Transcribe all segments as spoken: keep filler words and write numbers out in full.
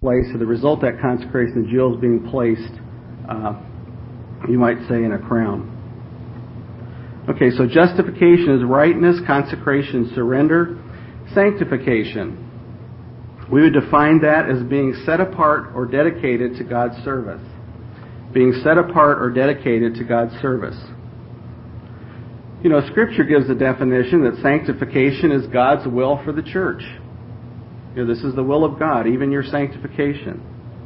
place, or the result of that consecration, the jewels being placed, uh, you might say, in a crown. Okay, so justification is rightness, consecration, surrender, sanctification. We would define that as being set apart or dedicated to God's service. Being set apart or dedicated to God's service. You know, Scripture gives a definition that sanctification is God's will for the church. You know, this is the will of God, even your sanctification.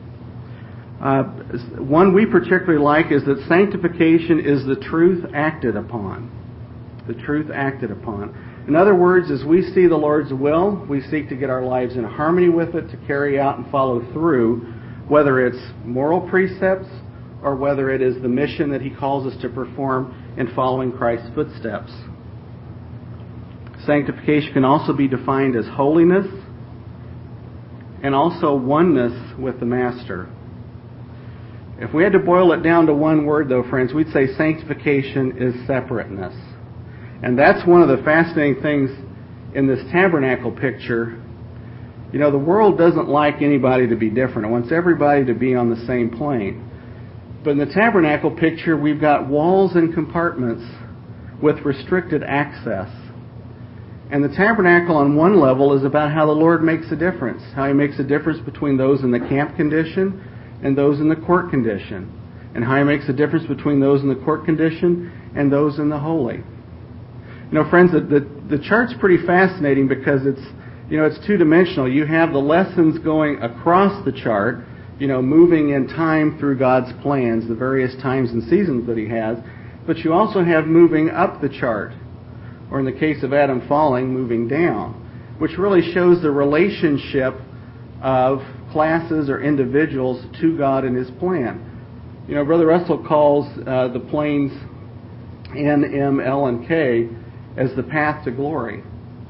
Uh, one we particularly like is that sanctification is the truth acted upon. The truth acted upon. In other words, as we see the Lord's will, we seek to get our lives in harmony with it, to carry out and follow through, whether it's moral precepts or whether it is the mission that He calls us to perform in following Christ's footsteps. Sanctification can also be defined as holiness and also oneness with the Master. If we had to boil it down to one word, though, friends, we'd say sanctification is separateness. And that's one of the fascinating things in this tabernacle picture. You know, the world doesn't like anybody to be different. It wants everybody to be on the same plane. But in the tabernacle picture, we've got walls and compartments with restricted access. And the tabernacle on one level is about how the Lord makes a difference, how He makes a difference between those in the camp condition and those in the court condition, and how He makes a difference between those in the court condition and those in the holy. You know, friends, the, the, the chart's pretty fascinating because it's, you know, it's two-dimensional. You have the lessons going across the chart, you know, moving in time through God's plans, the various times and seasons that He has, but you also have moving up the chart, or in the case of Adam falling, moving down, which really shows the relationship of classes or individuals to God and His plan. You know, Brother Russell calls uh, the planes N, M, L, and K as the path to glory.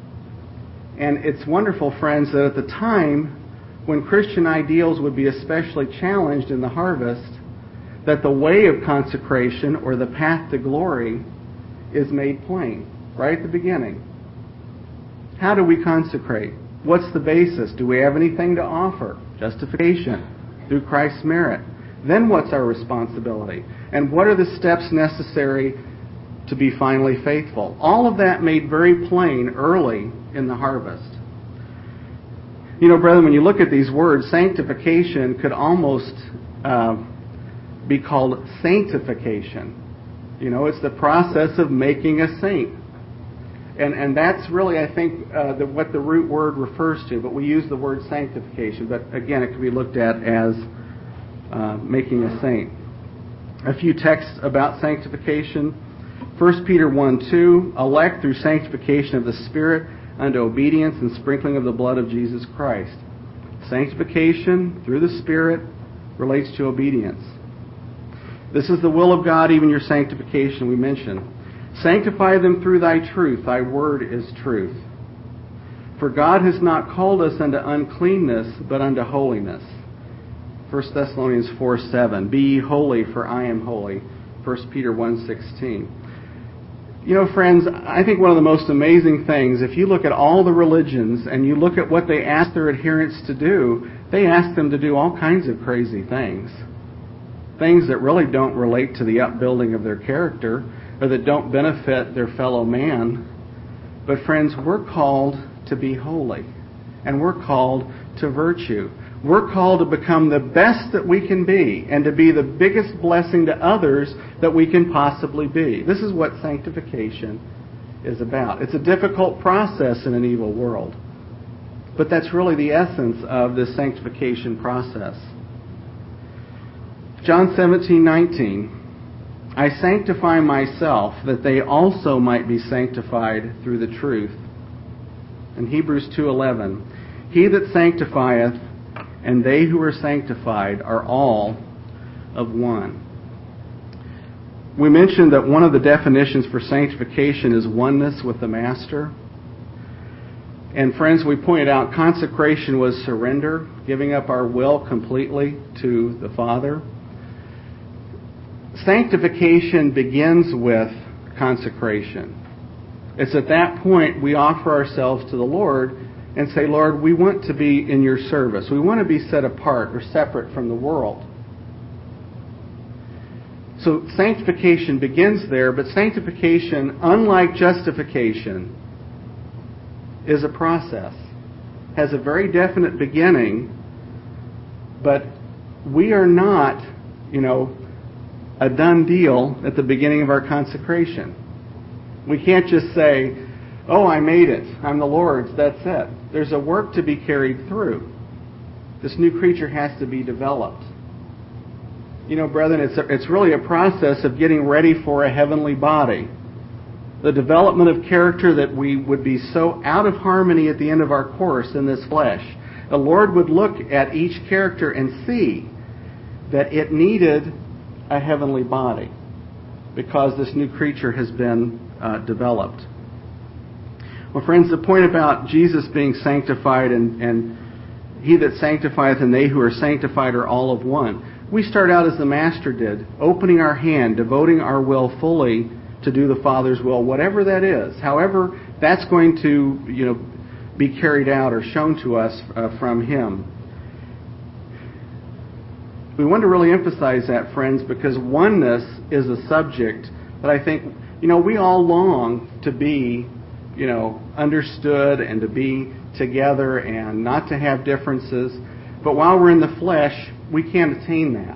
And it's wonderful, friends, that at the time when Christian ideals would be especially challenged in the harvest, that the way of consecration or the path to glory is made plain right at the beginning. How do we consecrate? What's the basis? Do we have anything to offer? Justification through Christ's merit. Then what's our responsibility? And what are the steps necessary to be finally faithful? All of that made very plain early in the harvest. You know, brethren, when you look at these words, sanctification could almost uh, be called sanctification. You know, it's the process of making a saint. And and that's really, I think, uh, the, what the root word refers to. But we use the word sanctification. But again, it can be looked at as uh, making a saint. A few texts about sanctification. First Peter one two, elect through sanctification of the Spirit unto obedience and sprinkling of the blood of Jesus Christ. Sanctification through the Spirit relates to obedience. This is the will of God, even your sanctification we mentioned. Sanctify them through thy truth. Thy word is truth. For God has not called us unto uncleanness, but unto holiness. First Thessalonians four seven. Be ye holy, for I am holy. First Peter one sixteen. You know, friends, I think one of the most amazing things, if you look at all the religions and you look at what they ask their adherents to do, they ask them to do all kinds of crazy things. Things that really don't relate to the upbuilding of their character or that don't benefit their fellow man. But friends, we're called to be holy. And we're called to virtue. We're called to become the best that we can be and to be the biggest blessing to others that we can possibly be. This is what sanctification is about. It's a difficult process in an evil world. But that's really the essence of this sanctification process. John seventeen nineteen. I sanctify myself that they also might be sanctified through the truth. And Hebrews two eleven. He that sanctifieth and they who are sanctified are all of one. We mentioned that one of the definitions for sanctification is oneness with the Master. And friends, we pointed out consecration was surrender, giving up our will completely to the Father. Sanctification begins with consecration. It's at that point we offer ourselves to the Lord and say, Lord, we want to be in your service. We want to be set apart or separate from the world. So sanctification begins there, but sanctification, unlike justification, is a process. Has a very definite beginning, but we are not, you know, a done deal at the beginning of our consecration. We can't just say, oh, I made it. I'm the Lord's. That's it. There's a work to be carried through. This new creature has to be developed. You know, brethren, it's, a, it's really a process of getting ready for a heavenly body. The development of character that we would be so out of harmony at the end of our course in this flesh. The Lord would look at each character and see that it needed a heavenly body because this new creature has been uh, developed. Well, friends, the point about Jesus being sanctified and, and he that sanctifieth and they who are sanctified are all of one. We start out as the Master did, opening our hand, devoting our will fully to do the Father's will, whatever that is. However, that's going to, you know, be carried out or shown to us uh, from Him. We want to really emphasize that, friends, because oneness is a subject that I think, you know, we all long to be, you know, understood and to be together and not to have differences. But while we're in the flesh, we can't attain that.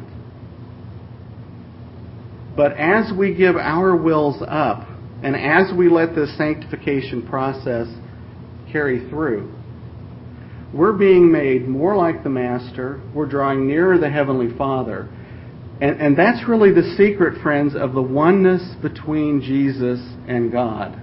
But as we give our wills up, and as we let this sanctification process carry through, we're being made more like the Master. We're drawing nearer the Heavenly Father. And, and that's really the secret, friends, of the oneness between Jesus and God.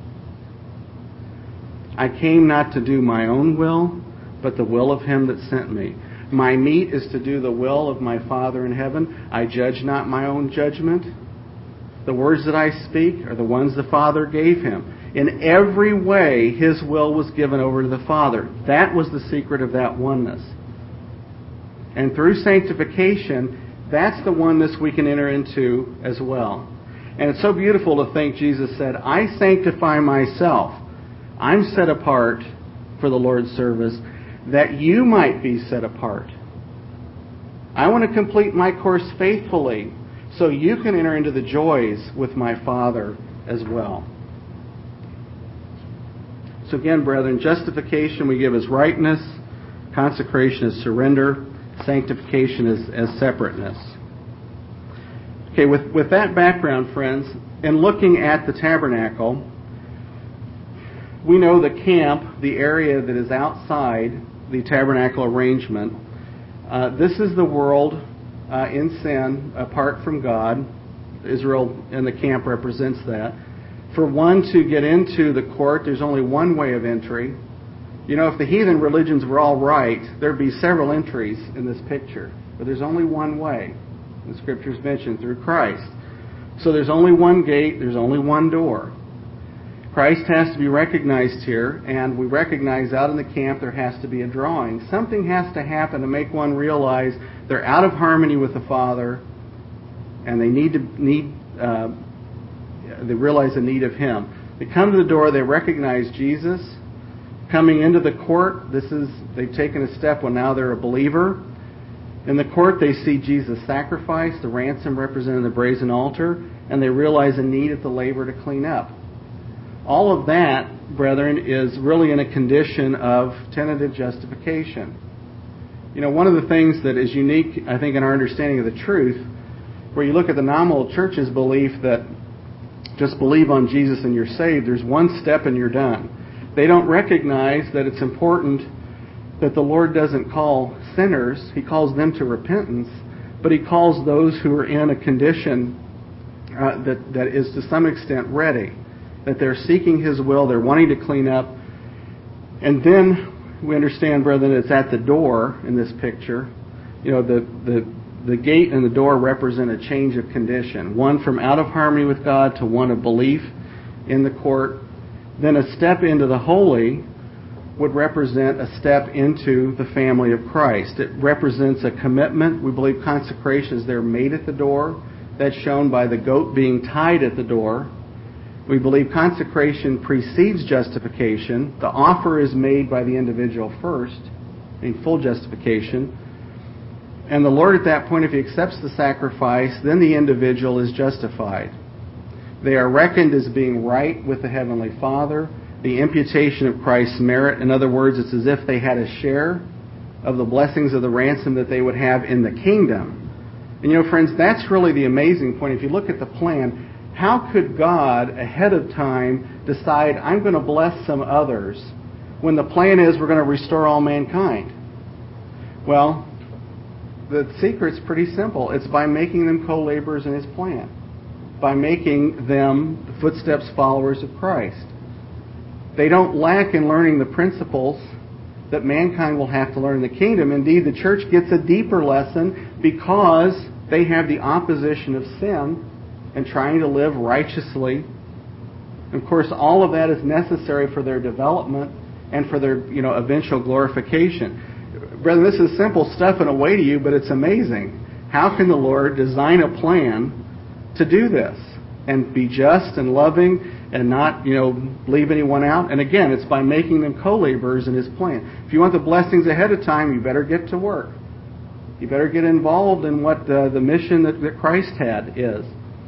I came not to do my own will, but the will of Him that sent me. My meat is to do the will of my Father in heaven. I judge not my own judgment. The words that I speak are the ones the Father gave Him. In every way, His will was given over to the Father. That was the secret of that oneness. And through sanctification, that's the oneness we can enter into as well. And it's so beautiful to think Jesus said, I sanctify myself. I'm set apart for the Lord's service, that you might be set apart. I want to complete my course faithfully so you can enter into the joys with my Father as well. So again, brethren, justification we give as rightness, consecration as surrender, sanctification as, as separateness. Okay, with, with that background, friends, in looking at the tabernacle, we know the camp, the area that is outside the tabernacle arrangement, uh, this is the world uh, in sin, apart from God. Israel and the camp represents that. For one to get into the court, there's only one way of entry. You know, if the heathen religions were all right, there'd be several entries in this picture. But there's only one way. The Scriptures mention through Christ. So there's only one gate, there's only one door. Christ has to be recognized here, and we recognize out in the camp there has to be a drawing. Something has to happen to make one realize they're out of harmony with the Father, and they need to need uh, they realize the need of Him. They come to the door, they recognize Jesus. Coming into the court, this is they've taken a step when now they're a believer. In the court, they see Jesus' sacrifice, the ransom representing the brazen altar, and they realize a need at the laver to clean up. All of that, brethren, is really in a condition of tentative justification. You know, one of the things that is unique, I think, in our understanding of the truth, where you look at the nominal church's belief that just believe on Jesus and you're saved, there's one step and you're done. They don't recognize that it's important that the Lord doesn't call sinners, He calls them to repentance, but He calls those who are in a condition uh, that, that is to some extent ready. That they're seeking His will, they're wanting to clean up. And then we understand, brethren, it's at the door in this picture. You know, the, the, the gate and the door represent a change of condition. One from out of harmony with God to one of belief in the court. Then a step into the holy would represent a step into the family of Christ. It represents a commitment. We believe consecration is there made at the door. That's shown by the goat being tied at the door. We believe consecration precedes justification. The offer is made by the individual first, in full justification. And the Lord at that point, if He accepts the sacrifice, then the individual is justified. They are reckoned as being right with the Heavenly Father. The imputation of Christ's merit, in other words, it's as if they had a share of the blessings of the ransom that they would have in the kingdom. And you know, friends, that's really the amazing point. If you look at the plan, how could God, ahead of time, decide, I'm going to bless some others, when the plan is we're going to restore all mankind? Well, the secret's pretty simple. It's by making them co-laborers in His plan, by making them the footsteps followers of Christ. They don't lack in learning the principles that mankind will have to learn in the kingdom. Indeed, the church gets a deeper lesson because they have the opposition of sin and trying to live righteously. Of course, all of that is necessary for their development and for their, you know, eventual glorification. Brethren, this is simple stuff in a way to you, but it's amazing. How can the Lord design a plan to do this and be just and loving and not, you know, leave anyone out? And again, it's by making them co-laborers in His plan. If you want the blessings ahead of time, you better get to work. You better get involved in what uh, the mission that, that Christ had is.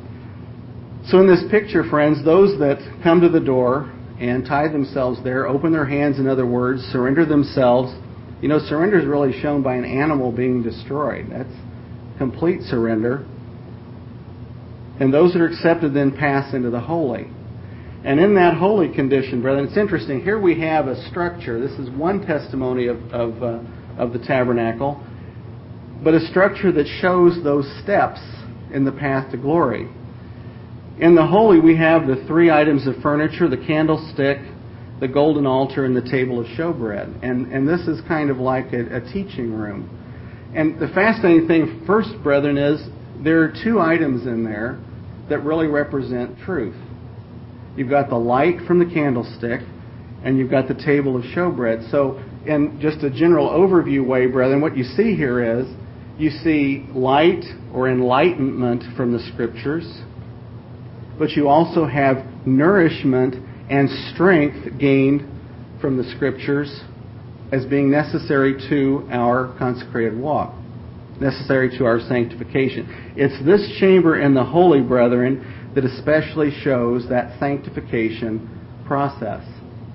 So in this picture, friends, those that come to the door and tie themselves there, open their hands, in other words, surrender themselves. You know, surrender is really shown by an animal being destroyed. That's complete surrender. And those that are accepted then pass into the holy. And in that holy condition, brethren, it's interesting. Here we have a structure. This is one testimony of of, uh, of the tabernacle, but a structure that shows those steps in the path to glory. In the holy, we have the three items of furniture: the candlestick, the golden altar, and the table of showbread. And and this is kind of like a, a teaching room. And the fascinating thing, first, brethren, is there are two items in there that really represent truth. You've got the light from the candlestick, and you've got the table of showbread. So, in just a general overview way, brethren, what you see here is you see light or enlightenment from the Scriptures, but you also have nourishment and strength gained from the Scriptures as being necessary to our consecrated walk, necessary to our sanctification. It's this chamber in the holy, brethren, that especially shows that sanctification process.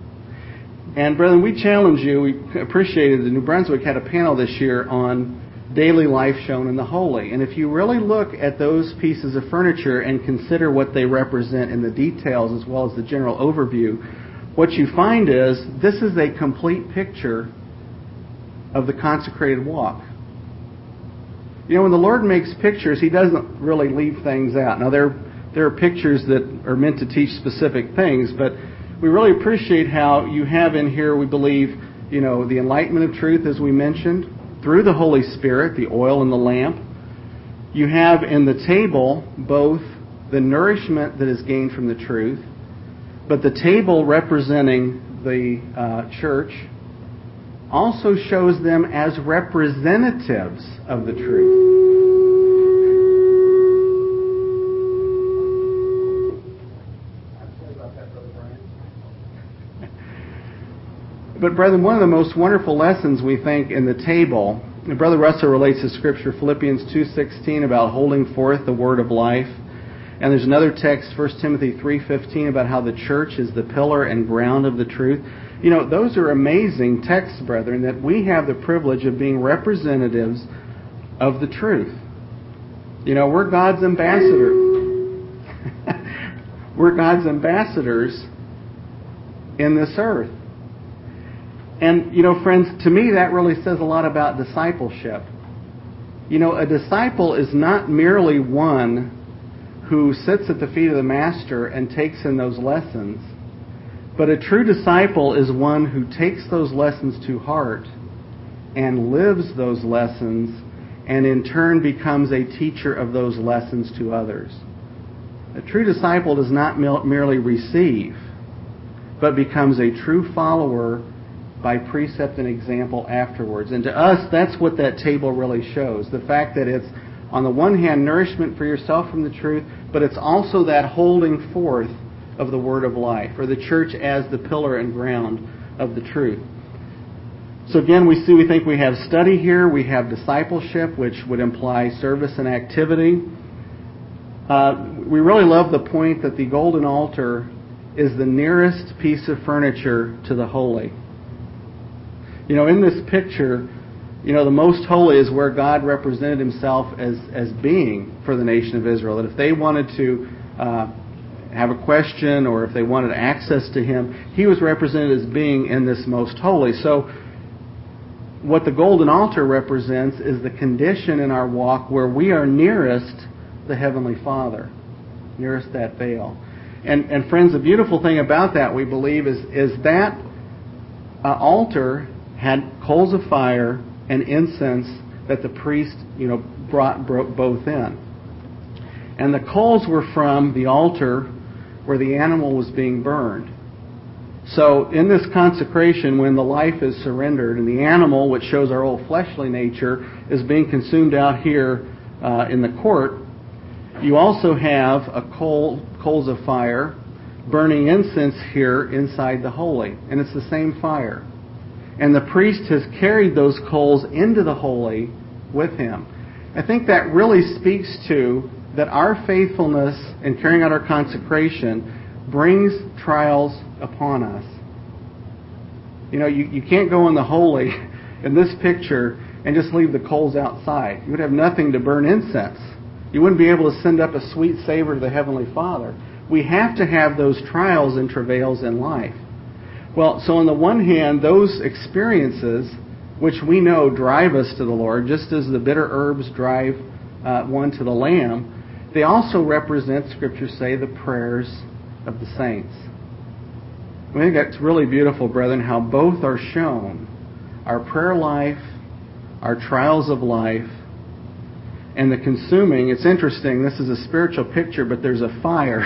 And brethren, we challenge you, we appreciated that New Brunswick had a panel this year on daily life shown in the holy. And if you really look at those pieces of furniture and consider what they represent in the details as well as the general overview, what you find is this is a complete picture of the consecrated walk. You know, when the Lord makes pictures, He doesn't really leave things out. Now, there, there are pictures that are meant to teach specific things, but we really appreciate how you have in here, we believe, you know, the enlightenment of truth, as we mentioned, through the Holy Spirit, the oil and the lamp. You have in the table both the nourishment that is gained from the truth, but the table representing the uh, church also shows them as representatives of the truth. But brethren, one of the most wonderful lessons we think in the table, and Brother Russell relates to Scripture, Philippians two sixteen, about holding forth the word of life. And there's another text, First Timothy three fifteen, about how the church is the pillar and ground of the truth. You know, those are amazing texts, brethren, that we have the privilege of being representatives of the truth. You know, we're God's ambassadors. We're God's ambassadors in this earth. And, you know, friends, to me that really says a lot about discipleship. You know, a disciple is not merely one who sits at the feet of the Master and takes in those lessons, but a true disciple is one who takes those lessons to heart and lives those lessons and in turn becomes a teacher of those lessons to others. A true disciple does not merely receive, but becomes a true follower by precept and example afterwards. And to us, that's what that table really shows. The fact that it's, on the one hand, nourishment for yourself from the truth, but it's also that holding forth of the Word of life, or the church as the pillar and ground of the truth. So again, we see, we think we have study here, we have discipleship, which would imply service and activity. Uh, we really love the point that the golden altar is the nearest piece of furniture to the holy. You know, in this picture, you know, the most holy is where God represented himself as, as being for the nation of Israel. That if they wanted to uh, have a question or if they wanted access to him, he was represented as being in this most holy. So what the golden altar represents is the condition in our walk where we are nearest the Heavenly Father, nearest that veil. And, and friends, the beautiful thing about that, we believe, is, is that uh, altar had coals of fire and incense that the priest, you know, brought bro- both in. And the coals were from the altar where the animal was being burned. So in this consecration, when the life is surrendered and the animal, which shows our old fleshly nature, is being consumed out here uh, in the court, you also have a coal, coals of fire burning incense here inside the holy. And it's the same fire. And the priest has carried those coals into the holy with him. I think that really speaks to that our faithfulness in carrying out our consecration brings trials upon us. You know, you, you can't go in the holy in this picture and just leave the coals outside. You would have nothing to burn incense. You wouldn't be able to send up a sweet savor to the Heavenly Father. We have to have those trials and travails in life. Well, so on the one hand, those experiences, which we know drive us to the Lord, just as the bitter herbs drive uh, one to the Lamb, they also represent, Scriptures say, the prayers of the saints. I think that's really beautiful, brethren, how both are shown. Our prayer life, our trials of life, and the consuming. It's interesting, this is a spiritual picture, but there's a fire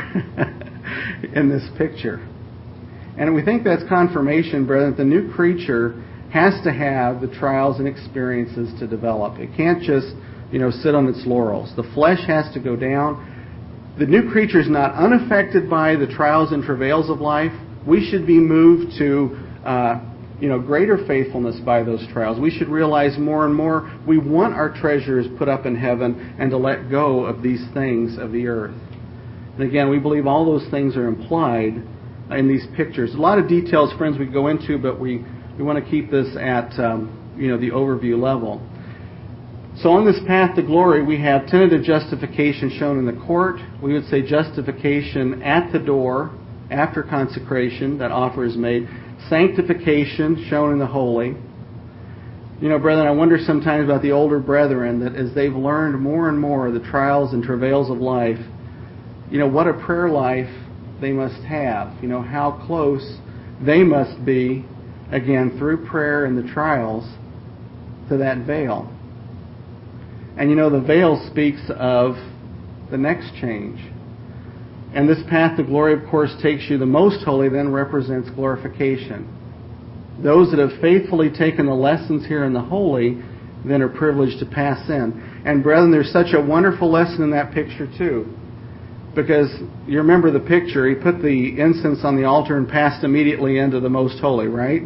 in this picture. And we think that's confirmation, brethren, that the new creature has to have the trials and experiences to develop. It can't just, you know, sit on its laurels. The flesh has to go down. The new creature is not unaffected by the trials and travails of life. We should be moved to, uh, you know, greater faithfulness by those trials. We should realize more and more we want our treasures put up in heaven and to let go of these things of the earth. And again, we believe all those things are implied in these pictures. A lot of details, friends, we go into, but we, we want to keep this at um, you know, the overview level. So on this path to glory, we have tentative justification shown in the court. We would say justification at the door after consecration, that offer is made. Sanctification shown in the holy. You know, brethren, I wonder sometimes about the older brethren that as they've learned more and more the trials and travails of life, you know, what a prayer life they must have. You know, how close they must be, again, through prayer and the trials, to that veil. And you know, the veil speaks of the next change. And this path to glory, of course, takes you, the most holy then represents glorification. Those that have faithfully taken the lessons here in the holy then are privileged to pass in. And brethren, there's such a wonderful lesson in that picture too. Because you remember the picture, he put the incense on the altar and passed immediately into the most holy, right?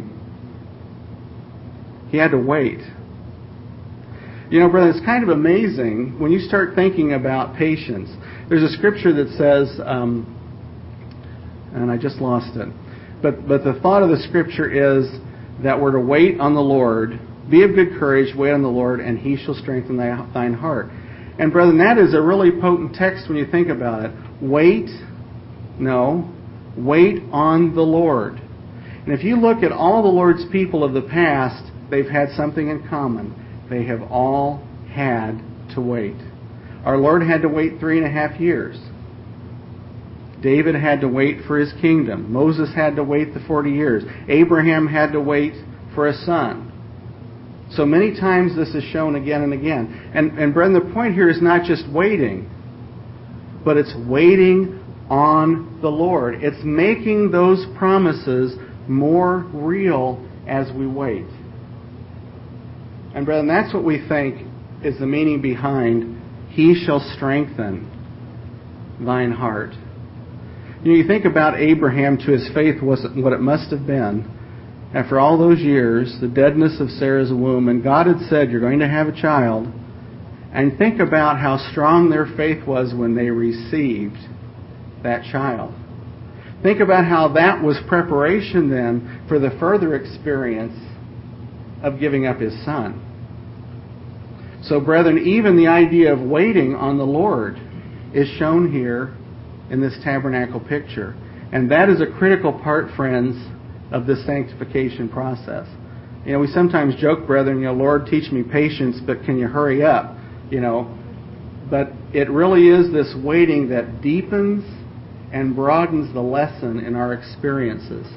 He had to wait. You know, brother, it's kind of amazing when you start thinking about patience. There's a scripture that says, um, and I just lost it, but but the thought of the scripture is that we're to wait on the Lord, be of good courage, wait on the Lord, and He shall strengthen thy, thine heart. And brethren, that is a really potent text when you think about it. Wait, no, wait on the Lord. And if you look at all the Lord's people of the past, they've had something in common. They have all had to wait. Our Lord had to wait three and a half years. David had to wait for his kingdom. Moses had to wait the forty years. Abraham had to wait for a son. So many times this is shown again and again. And, and brethren, the point here is not just waiting, but it's waiting on the Lord. It's making those promises more real as we wait. And brethren, that's what we think is the meaning behind He shall strengthen thine heart. You know, you think about Abraham, to his faith wasn't what it must have been. After all those years, the deadness of Sarah's womb, and God had said, you're going to have a child. And think about how strong their faith was when they received that child. Think about how that was preparation then for the further experience of giving up his son. So, brethren, even the idea of waiting on the Lord is shown here in this tabernacle picture. And that is a critical part, friends, of this sanctification process. You know, we sometimes joke, brethren, you know, Lord, teach me patience, but can you hurry up? You know, but it really is this waiting that deepens and broadens the lesson in our experiences.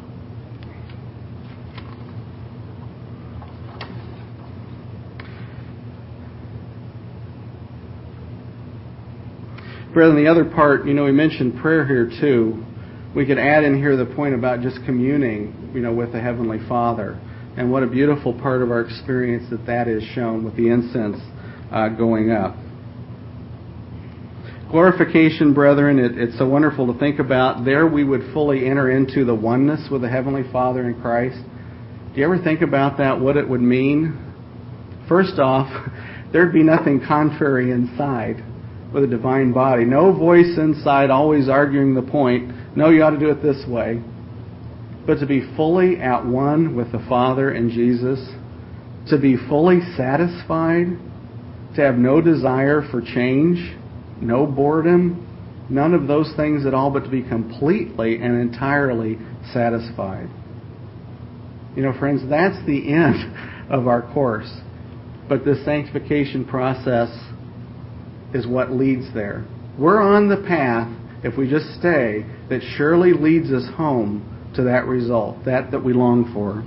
Brethren, the other part, you know, we mentioned prayer here too. We could add in here the point about just communing, you know, with the Heavenly Father. And what a beautiful part of our experience that that is shown with the incense uh, going up. Glorification, brethren, it, it's so wonderful to think about. There we would fully enter into the oneness with the Heavenly Father in Christ. Do you ever think about that, what it would mean? First off, there'd be nothing contrary inside with a divine body. No voice inside always arguing the point, no, you ought to do it this way. But to be fully at one with the Father and Jesus, to be fully satisfied, to have no desire for change, no boredom, none of those things at all, but to be completely and entirely satisfied. You know, friends, that's the end of our course. But this sanctification process is what leads there. We're on the path, if we just stay, that surely leads us home to that result, that that we long for.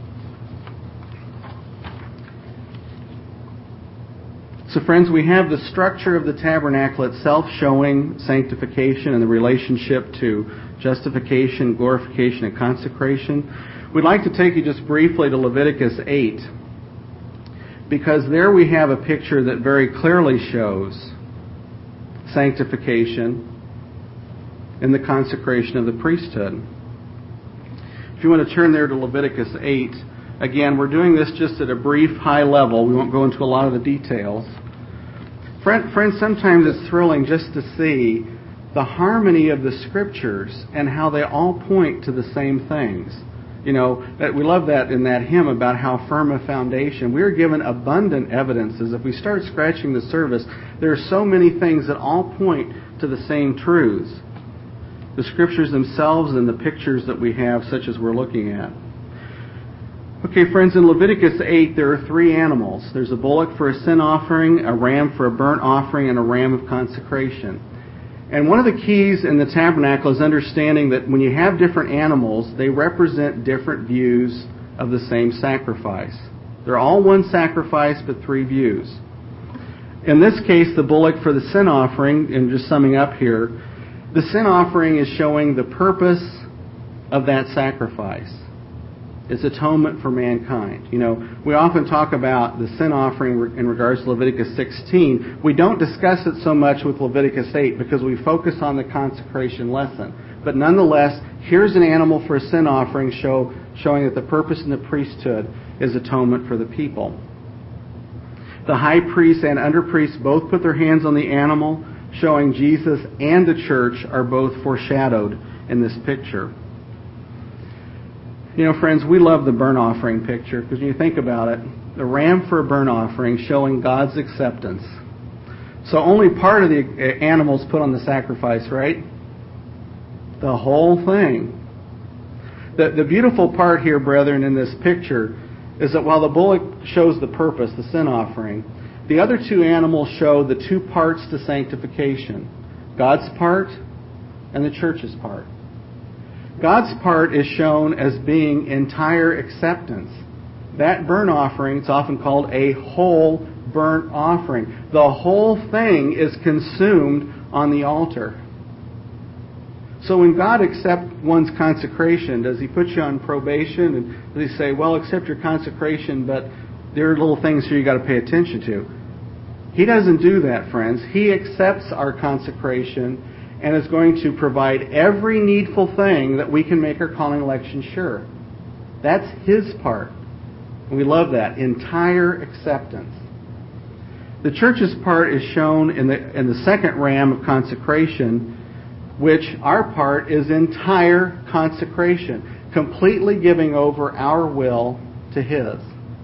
So friends, we have the structure of the tabernacle itself showing sanctification and the relationship to justification, glorification, and consecration. We'd like to take you just briefly to Leviticus eight, because there we have a picture that very clearly shows sanctification and the consecration of the priesthood. If you want to turn there to Leviticus eight, again, we're doing this just at a brief high level. We won't go into a lot of the details. Friends, sometimes it's thrilling just to see the harmony of the Scriptures and how they all point to the same things. You know, we love that in that hymn about how firm a foundation. We are given abundant evidences. If we start scratching the surface, there are so many things that all point to the same truths. The Scriptures themselves and the pictures that we have, such as we're looking at. Okay, friends, in Leviticus eight, there are three animals. There's a bullock for a sin offering, a ram for a burnt offering, and a ram of consecration. And one of the keys in the tabernacle is understanding that when you have different animals, they represent different views of the same sacrifice. They're all one sacrifice, but three views. In this case, the bullock for the sin offering, and just summing up here, the sin offering is showing the purpose of that sacrifice. It's atonement for mankind. You know, we often talk about the sin offering in regards to Leviticus sixteen. We don't discuss it so much with Leviticus eight because we focus on the consecration lesson. But nonetheless, here's an animal for a sin offering show, showing that the purpose in the priesthood is atonement for the people. The high priest and under priest both put their hands on the animal, showing Jesus and the church are both foreshadowed in this picture. You know, friends, we love the burnt offering picture because when you think about it, the ram for a burnt offering showing God's acceptance. So only part of the animal's put on the sacrifice, right? The whole thing. The, the beautiful part here, brethren, in this picture is that while the bullock shows the purpose, the sin offering, the other two animals show the two parts to sanctification. God's part and the church's part. God's part is shown as being entire acceptance. That burnt offering, it's often called a whole burnt offering. The whole thing is consumed on the altar. So when God accepts one's consecration, does He put you on probation? And does He say, well, accept your consecration, but there are little things here you got to pay attention to? He doesn't do that, friends. He accepts our consecration, and is going to provide every needful thing that we can make our calling election sure. That's His part. And we love that. Entire acceptance. The church's part is shown in the, in the second ram of consecration, which our part is entire consecration, completely giving over our will to His.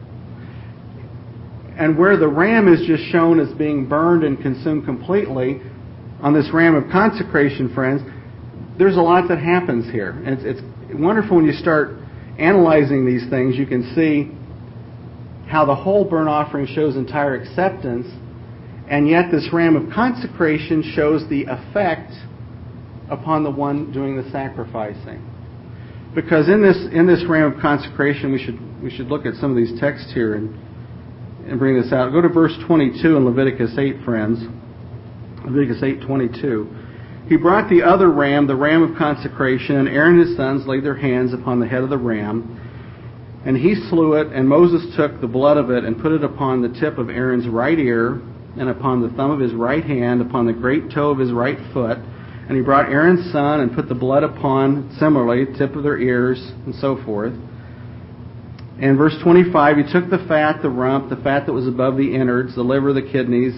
And where the ram is just shown as being burned and consumed completely, on this ram of consecration, friends, there's a lot that happens here. And it's, it's wonderful when you start analyzing these things. You can see how the whole burnt offering shows entire acceptance, and yet this ram of consecration shows the effect upon the one doing the sacrificing. Because in this in this ram of consecration, we should we should look at some of these texts here and and bring this out. Go to verse twenty-two in Leviticus eight, friends. Leviticus eight twenty-two. He brought the other ram, the ram of consecration, and Aaron and his sons laid their hands upon the head of the ram, and he slew it, and Moses took the blood of it and put it upon the tip of Aaron's right ear, and upon the thumb of his right hand, upon the great toe of his right foot. And he brought Aaron's son and put the blood upon, similarly, the tip of their ears, and so forth. And verse twenty-five, he took the fat, the rump, the fat that was above the innards, the liver, the kidneys,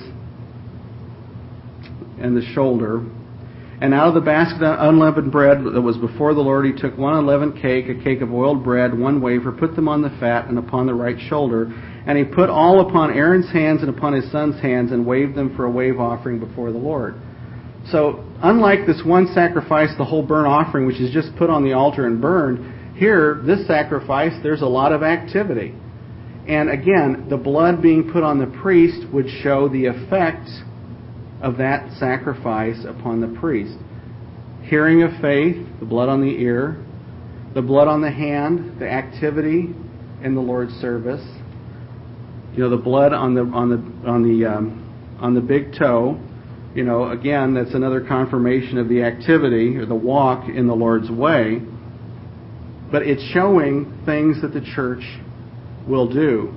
and the shoulder. And out of the basket of unleavened bread that was before the Lord, he took one unleavened cake, a cake of oiled bread, one wafer, put them on the fat and upon the right shoulder. And he put all upon Aaron's hands and upon his son's hands and waved them for a wave offering before the Lord. So, unlike this one sacrifice, the whole burnt offering, which is just put on the altar and burned, here, this sacrifice, there's a lot of activity. And again, the blood being put on the priest would show the effect of that sacrifice upon the priest. Hearing of faith, the blood on the ear, the blood on the hand, the activity in the Lord's service. You know, the blood on the on the on the um, on the big toe. You know, again, that's another confirmation of the activity or the walk in the Lord's way. But it's showing things that the church will do.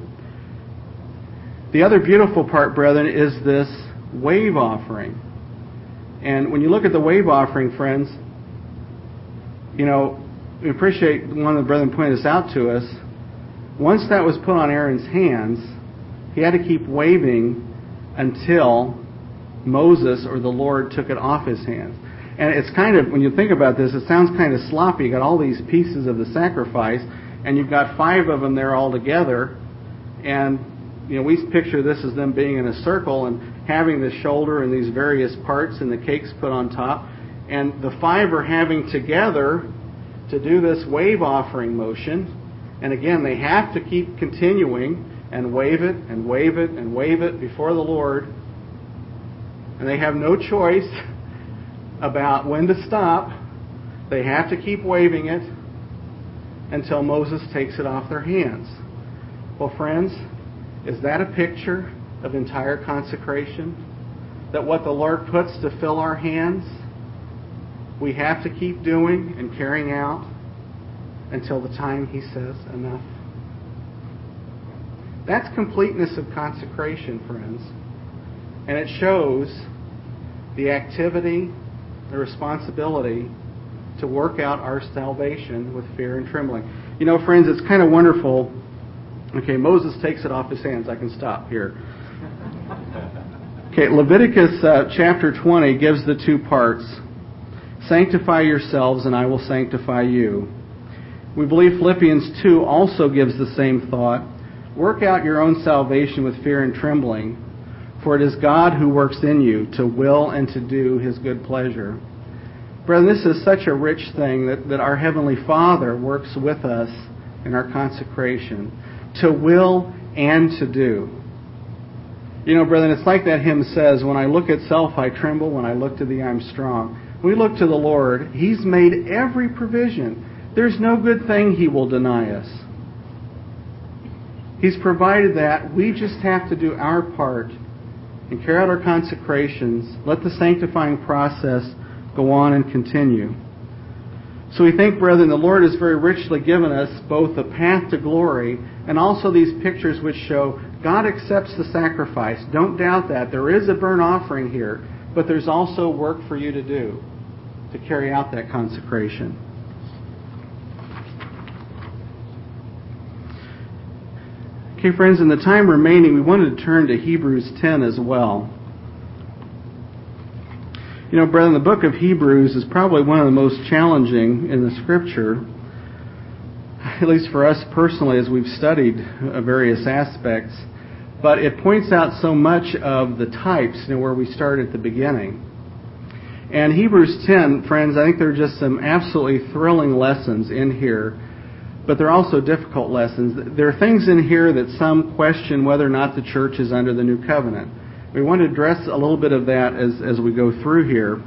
The other beautiful part, brethren, is this wave offering. And when you look at the wave offering, friends, you know, we appreciate one of the brethren pointed this out to us. Once that was put on Aaron's hands, he had to keep waving until Moses or the Lord took it off his hands. And it's kind of, when you think about this, it sounds kind of sloppy. You got all these pieces of the sacrifice, and you've got five of them there all together. And, you know, we picture this as them being in a circle and having the shoulder and these various parts and the cakes put on top. And the five are having together to do this wave offering motion. And again, they have to keep continuing and wave it and wave it and wave it before the Lord. And they have no choice about when to stop. They have to keep waving it until Moses takes it off their hands. Well, friends, is that a picture of entire consecration? That what the Lord puts to fill our hands, we have to keep doing and carrying out until the time He says enough? That's completeness of consecration, friends. And it shows the activity, the responsibility to work out our salvation with fear and trembling. You know, friends, it's kind of wonderful. Okay, Moses takes it off his hands. I can stop here. Okay, Leviticus uh, chapter twenty gives the two parts. Sanctify yourselves, and I will sanctify you. We believe Philippians two also gives the same thought. Work out your own salvation with fear and trembling, for it is God who works in you to will and to do His good pleasure. Brethren, this is such a rich thing that, that our Heavenly Father works with us in our consecration, to will and to do. You know, brethren, it's like that hymn says, when I look at self I tremble, when I look to Thee I'm strong. When we look to the Lord, He's made every provision. There's no good thing He will deny us. He's provided that. We just have to do our part and carry out our consecrations. Let the sanctifying process go on and continue. So we think, brethren, the Lord has very richly given us both a path to glory and also these pictures which show God accepts the sacrifice. Don't doubt that. There is a burnt offering here. but there's also work for you to do to carry out that consecration. Okay, friends, in the time remaining, we wanted to turn to Hebrews ten as well. You know, brethren, the book of Hebrews is probably one of the most challenging in the Scripture, at least for us personally as we've studied various aspects. But it points out so much of the types, you know, where we started at the beginning. And Hebrews ten, friends, I think there are just some absolutely thrilling lessons in here, but they're also difficult lessons. There are things in here that some question whether or not the church is under the new covenant. We want to address a little bit of that as, as we go through here.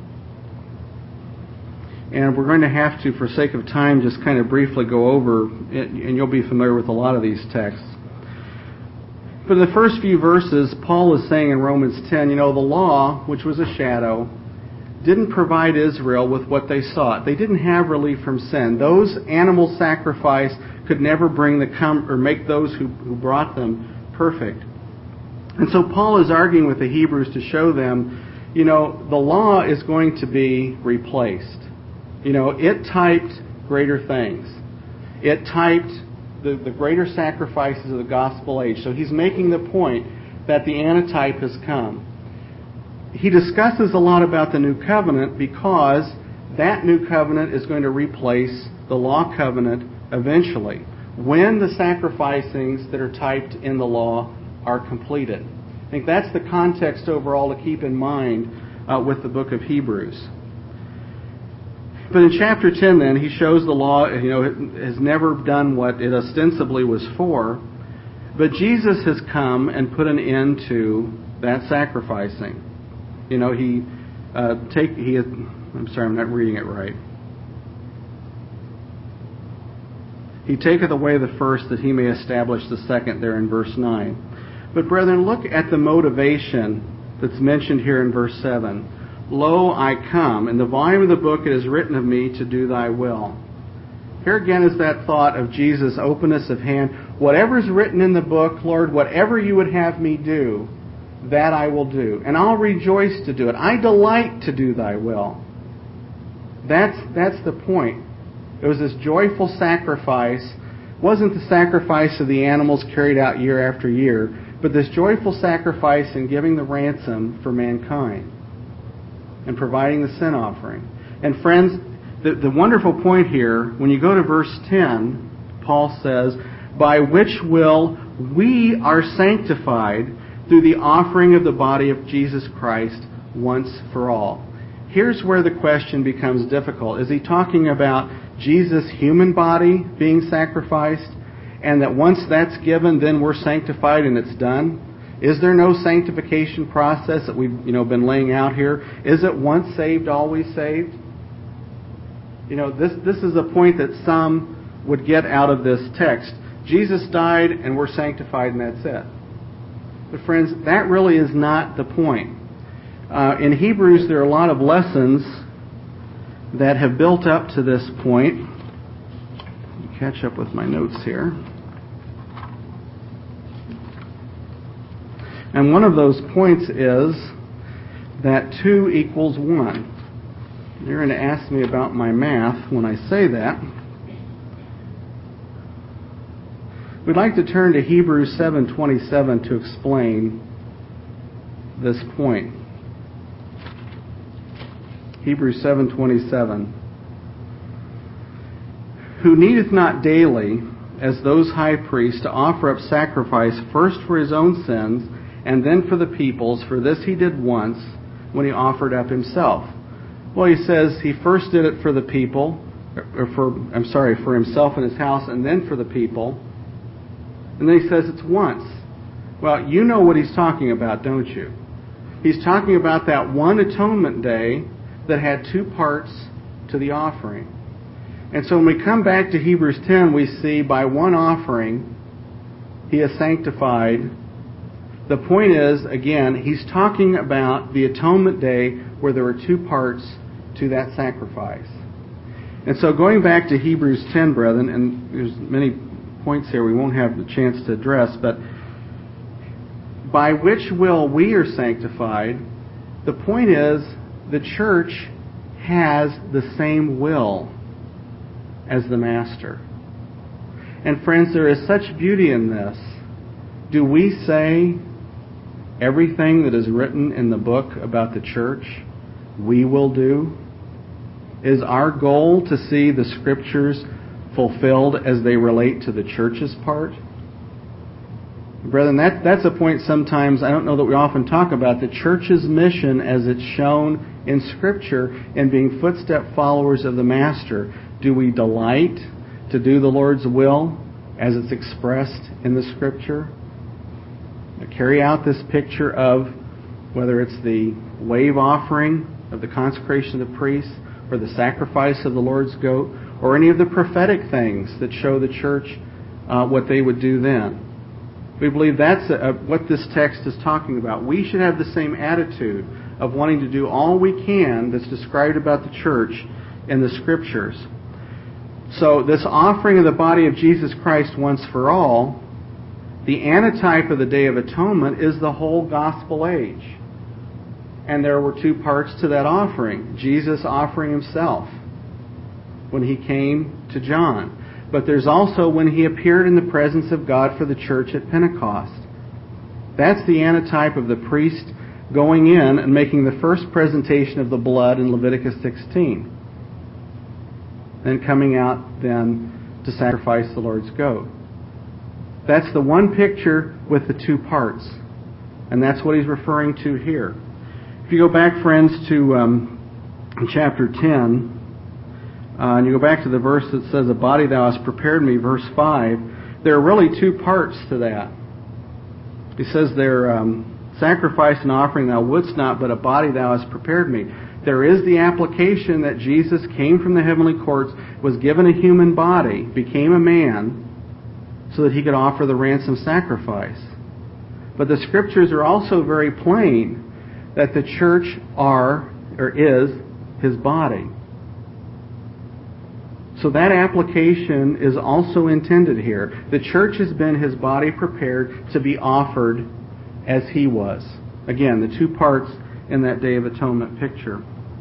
And we're going to have to, for sake of time, just kind of briefly go over, and you'll be familiar with a lot of these texts. But in the first few verses, Paul is saying in Romans ten, you know, the law, which was a shadow, didn't provide Israel with what they sought. They didn't have relief from sin. Those animal sacrifice could never bring the com- or make those who, who brought them perfect. And so Paul is arguing with the Hebrews to show them, you know, the law is going to be replaced. You know, it typed greater things. It typed the, the greater sacrifices of the gospel age. So he's making the point that the antitype has come. He discusses a lot about the new covenant because that new covenant is going to replace the law covenant eventually, when the sacrificings that are typed in the law are completed. I think that's the context overall to keep in mind uh, with the book of Hebrews. But in chapter ten, then, he shows the law, you know, has never done what it ostensibly was for, but Jesus has come and put an end to that sacrificing. You know, he uh, take he. Has, I'm sorry, I'm not reading it right. He taketh away the first, that he may establish the second. There in verse nine. But brethren, look at the motivation that's mentioned here in verse seven. Lo, I come. In the volume of the book it is written of me to do thy will. Here again is that thought of Jesus' openness of hand. Whatever's written in the book, Lord, whatever you would have me do, that I will do. And I'll rejoice to do it. I delight to do thy will. That's, that's the point. It was this joyful sacrifice. It wasn't the sacrifice of the animals carried out year after year, but this joyful sacrifice in giving the ransom for mankind and providing the sin offering. And friends, the, the wonderful point here, when you go to verse ten, Paul says, by which will we are sanctified through the offering of the body of Jesus Christ once for all. Here's where the question becomes difficult. Is he talking about Jesus' human body being sacrificed, and that once that's given, then we're sanctified and it's done? Is there no sanctification process that we've you know been laying out here? Is it once saved, always saved? You know, this this is a point that some would get out of this text. Jesus died and we're sanctified and that's it. But friends, that really is not the point. Uh, in Hebrews, there are a lot of lessons that have built up to this point. Catch up with my notes here. And one of those points is that two equals one. You're going to ask me about my math when I say that. We'd like to turn to Hebrews seven twenty-seven to explain this point. Hebrews seven twenty-seven. Who needeth not daily, as those high priests, to offer up sacrifice first for his own sins, and then for the people's, for this he did once, when he offered up himself. Well, he says he first did it for the people, or for, I'm sorry, for himself and his house, and then for the people. And then he says it's once. Well, you know what he's talking about, don't you? He's talking about that one atonement day that had two parts to the offering. And so when we come back to Hebrews ten, we see by one offering, he is sanctified. The point is, again, he's talking about the atonement day where there were two parts to that sacrifice. And so going back to Hebrews ten, brethren, and there's many points here we won't have the chance to address, but by which will we are sanctified The point is, the church has the same will as the Master. And friends, there is such beauty in this. Do we say everything that is written in the book about the church we will do? Is our goal to see the Scriptures fulfilled as they relate to the church's part? Brethren, that, that's a point sometimes, I don't know that we often talk about, the church's mission as it's shown in Scripture in being footstep followers of the Master. Do we delight to do the Lord's will as it's expressed in the Scripture? Carry out this picture of whether it's the wave offering of the consecration of the priests or the sacrifice of the Lord's goat or any of the prophetic things that show the church uh, what they would do then. We believe that's a, a, what this text is talking about. We should have the same attitude of wanting to do all we can that's described about the church in the Scriptures. So this offering of the body of Jesus Christ once for all, the antitype of the Day of Atonement is the whole gospel age. And there were two parts to that offering. Jesus offering himself when he came to John. But there's also when he appeared in the presence of God for the church at Pentecost. That's the antitype of the priest going in and making the first presentation of the blood in Leviticus sixteen. Then coming out then to sacrifice the Lord's goat. That's the one picture with the two parts. And that's what he's referring to here. If you go back, friends, to um, chapter ten, uh, and you go back to the verse that says, "A body thou hast prepared me," verse five, there are really two parts to that. He says there, um, "Sacrifice and offering thou wouldst not, but a body thou hast prepared me." There is the application that Jesus came from the heavenly courts, was given a human body, became a man, so that he could offer the ransom sacrifice. But the Scriptures are also very plain that the church are, or is, his body. So that application is also intended here. The church has been his body prepared to be offered as he was. Again, the two parts in that Day of Atonement picture.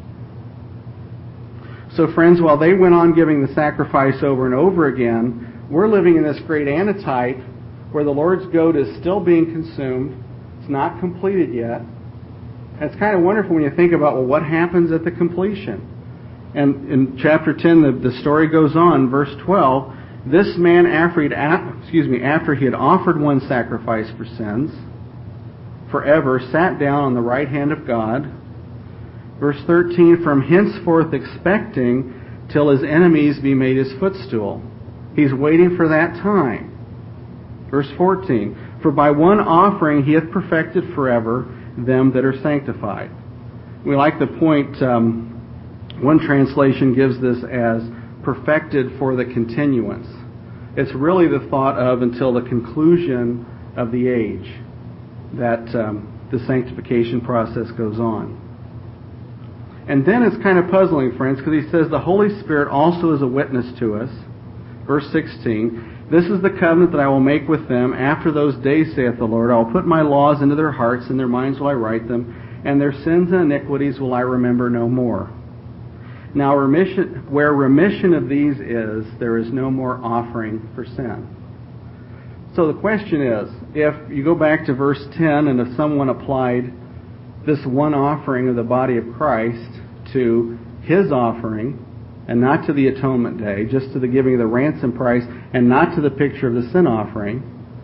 So friends, while they went on giving the sacrifice over and over again, we're living in this great antitype where the Lord's goat is still being consumed. It's not completed yet. And it's kind of wonderful when you think about, well, what happens at the completion? And in chapter ten, the, the story goes on, verse twelve. This man, after he had, excuse me, after he had offered one sacrifice for sins, forever sat down on the right hand of God. Verse thirteen, from henceforth expecting till his enemies be made his footstool. He's waiting for that time. Verse fourteen, for by one offering he hath perfected forever them that are sanctified. We like the point, um, one translation gives this as perfected for the continuance. It's really the thought of until the conclusion of the age that um, the sanctification process goes on. And then it's kind of puzzling, friends, because he says the Holy Spirit also is a witness to us. Verse sixteen, this is the covenant that I will make with them after those days, saith the Lord. I will put my laws into their hearts, and their minds will I write them, and their sins and iniquities will I remember no more. Now, remission, where remission of these is, there is no more offering for sin. So the question is, if you go back to verse ten, and if someone applied this one offering of the body of Christ to his offering, and not to the atonement day, just to the giving of the ransom price, and not to the picture of the sin offering,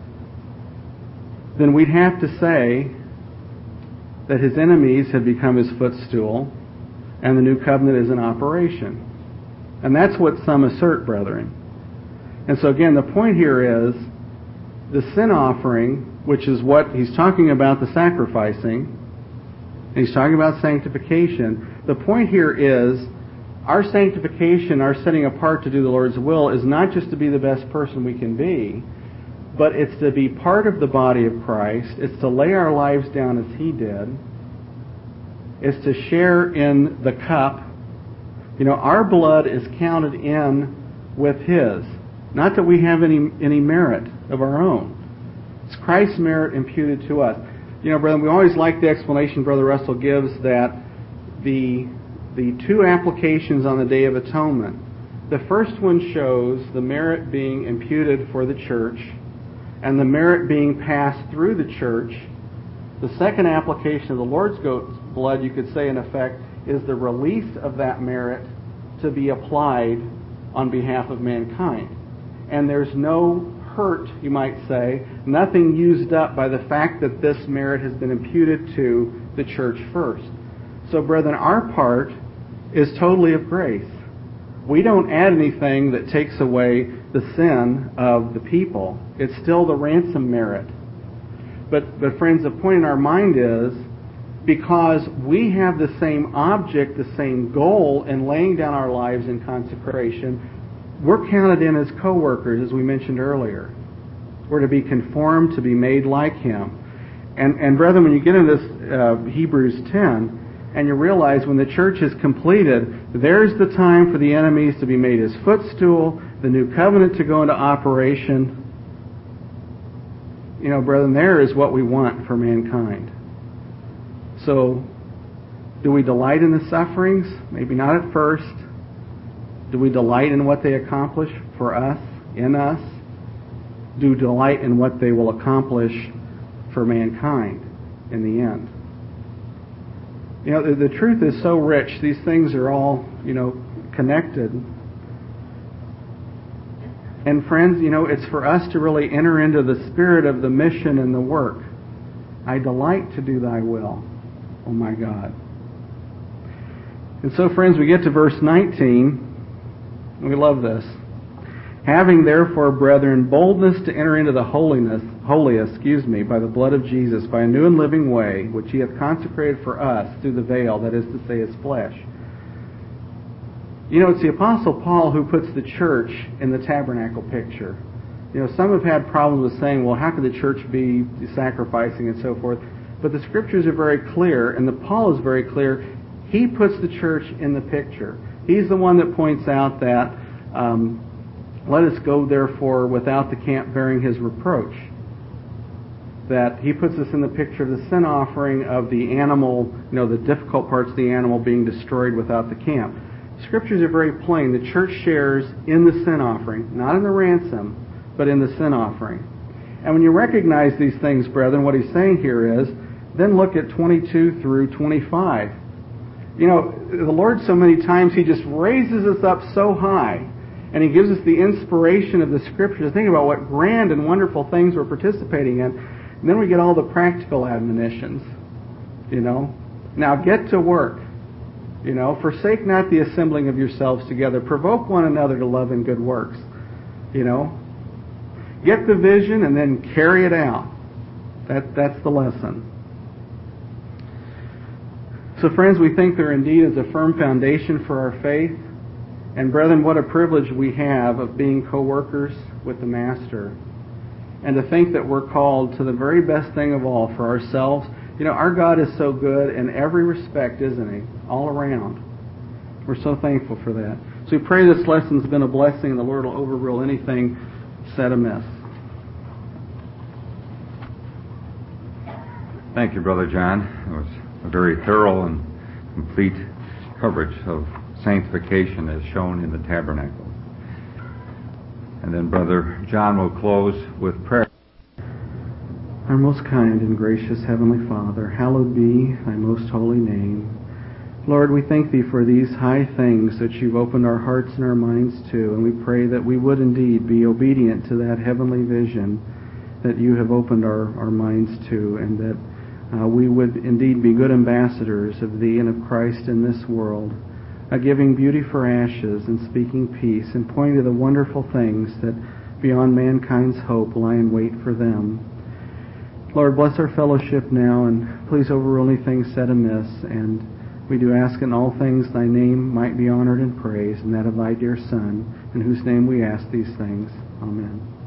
then we'd have to say that his enemies have become his footstool, and the new covenant is in operation. And that's what some assert, brethren. And so again, the point here is, the sin offering, which is what he's talking about, the sacrificing, and he's talking about sanctification. The point here is, our sanctification, our setting apart to do the Lord's will, is not just to be the best person we can be, but it's to be part of the body of Christ. It's to lay our lives down as he did. It's to share in the cup. You know, our blood is counted in with his. Not that we have any, any merit of our own. It's Christ's merit imputed to us. You know, brethren, we always like the explanation Brother Russell gives that the the two applications on the Day of Atonement, the first one shows the merit being imputed for the church and the merit being passed through the church. The second application of the Lord's goat's blood, you could say in effect, is the release of that merit to be applied on behalf of mankind. And there's no hurt, you might say, nothing used up by the fact that this merit has been imputed to the church first. So, brethren, our part is totally of grace. We don't add anything that takes away the sin of the people. It's still the ransom merit. But, but friends, the point in our mind is, because we have the same object, the same goal in laying down our lives in consecration, we're counted in as co-workers, as we mentioned earlier. We're to be conformed, to be made like Him. And, and brethren, when you get into this uh, Hebrews ten, and you realize when the church is completed, there's the time for the enemies to be made His footstool, the new covenant to go into operation. You know, brethren, there is what we want for mankind. So, do we delight in the sufferings? Maybe not at first. Do we delight in what they accomplish for us, in us? Do we delight in what they will accomplish for mankind in the end? You know, the, the truth is so rich. These things are all, you know, connected. And friends, you know, it's for us to really enter into the spirit of the mission and the work. I delight to do Thy will, oh my God. And so, friends, we get to verse nineteen. We love this. Having therefore, brethren, boldness to enter into the holiness, holiest, excuse me, by the blood of Jesus, by a new and living way, which He hath consecrated for us through the veil, that is to say, His flesh. You know, it's the Apostle Paul who puts the church in the tabernacle picture. You know, some have had problems with saying, well, how could the church be sacrificing and so forth? But the Scriptures are very clear, and the Paul is very clear. He puts the church in the picture. He's the one that points out that, um, let us go therefore without the camp bearing His reproach. That he puts us in the picture of the sin offering of the animal, you know, the difficult parts of the animal being destroyed without the camp. Scriptures are very plain. The church shares in the sin offering, not in the ransom, but in the sin offering. And when you recognize these things, brethren, what he's saying here is, then look at twenty-two through twenty-five. You know, the Lord so many times, He just raises us up so high, and He gives us the inspiration of the Scriptures. Think about what grand and wonderful things we're participating in. And then we get all the practical admonitions. You know, now get to work. You know, forsake not the assembling of yourselves together. Provoke one another to love and good works. You know, get the vision and then carry it out. That that's the lesson. So, friends, we think there indeed is a firm foundation for our faith. And, brethren, what a privilege we have of being co-workers with the Master. And to think that we're called to the very best thing of all for ourselves. You know, our God is so good in every respect, isn't He? All around. We're so thankful for that. So we pray this lesson's been a blessing and the Lord will overrule anything said amiss. Thank you, Brother John. It was a very thorough and complete coverage of sanctification as shown in the tabernacle. And then Brother John will close with prayer. Our most kind and gracious Heavenly Father, hallowed be Thy most holy name. Lord, we thank Thee for these high things that You've opened our hearts and our minds to, and we pray that we would indeed be obedient to that heavenly vision that You have opened our, our minds to, and that uh, we would indeed be good ambassadors of Thee and of Christ in this world, uh, giving beauty for ashes and speaking peace and pointing to the wonderful things that beyond mankind's hope lie in wait for them. Lord, bless our fellowship now, and please overrule anything said amiss, and we do ask in all things Thy name might be honored and praised, and that of Thy dear Son, in whose name we ask these things. Amen.